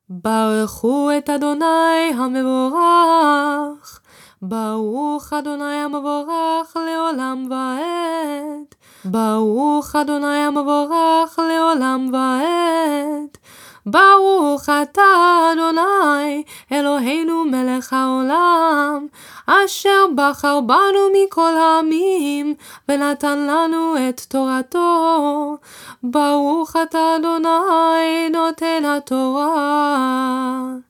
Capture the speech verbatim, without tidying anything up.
ברכו את אדוני המבורך, ברוך אדוני המבורך לעולם ועד. ברוך אדוני המבורך לעולם ועד. ברוך אתה אדוני אלוהינו מלך העולם, אשר בחר בנו מכל העמים ונתן לנו את תורתו. ברוך אתה אדוני נותן התורה.